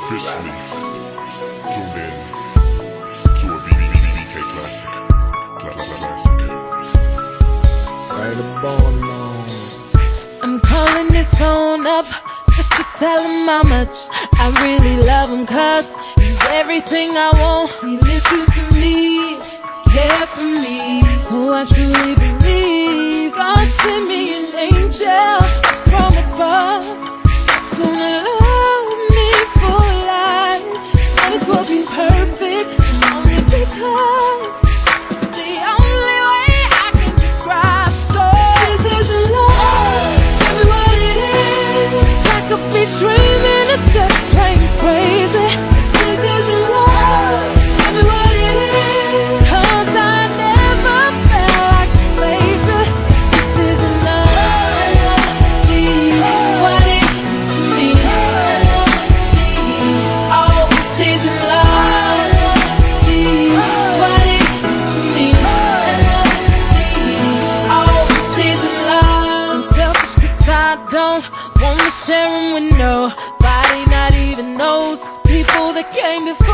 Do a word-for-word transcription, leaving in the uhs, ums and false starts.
officially tuned in to a B B K classic. Classic. Right about now. I'm calling this phone up just to tell him how much I really love him, cause he's everything I want. He listens to me, cares for me, so I truly believe God sent me an angel from above. He's gonna love me for life, and this will be perfect only because it's the only way I can describe. So this isn't love, tell me what it is. I could be dreaming or just plain crazy. This isn't love, tell me what it is, cause I never felt like this, baby. This isn't love, please, what it is to me. Please, oh, this isn't love, please, what it is to me. Please, oh, this isn't love. I'm selfish cause I don't wanna share him with nobody, not even those people that came before.